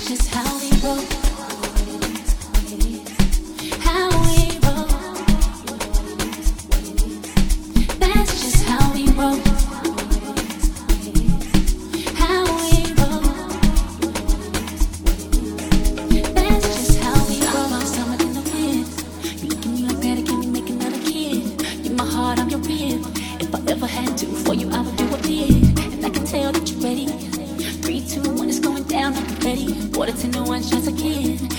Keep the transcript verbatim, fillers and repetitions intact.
just how we roll. How we roll. That's just how we roll. How we roll. That's just how we roll. I'm summer in the wind. You look at me like that, it can we make another kid? You're my heart, I'm your rib. If I ever had to, for you I would do a bid. And I can tell that you're ready. Three, two, one, it's going down, I'm ready. Water to no one shots again.